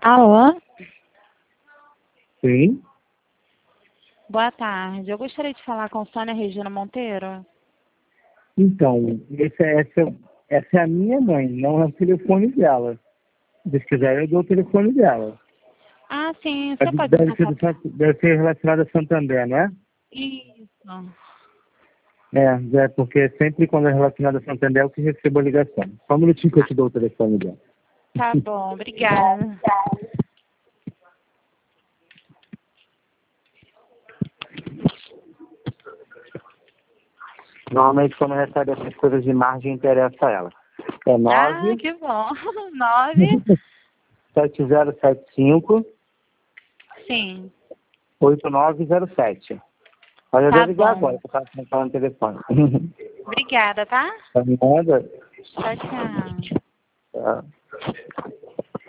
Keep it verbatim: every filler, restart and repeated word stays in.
Alô? Sim. Boa tarde. Eu gostaria de falar com Sônia Regina Monteiro. Então, esse, é- essa, essa é a minha mãe, não é o telefone dela. Se quiser, eu dou o telefone dela. Ah, sim. Você pode me Deve ser, passar... do Sant- deve ser relacionado a Santander, não é? Isso. É, é, porque sempre quando é relacionado a Santander eu que recebo a ligação. Só um minutinho que eu te dou o telefone dela. Tá bom. Obrigada. Normalmente quando recebe essas coisas de margem interessa a ela. É Ah, nove que bom. Nove? sete zero sete cinco Sim. oito nove zero sete. Olha, eu Tá devo ligar bom. agora, para estar falando no telefone. Obrigada, tá? Tá nada? Tchau, tchau. Tá.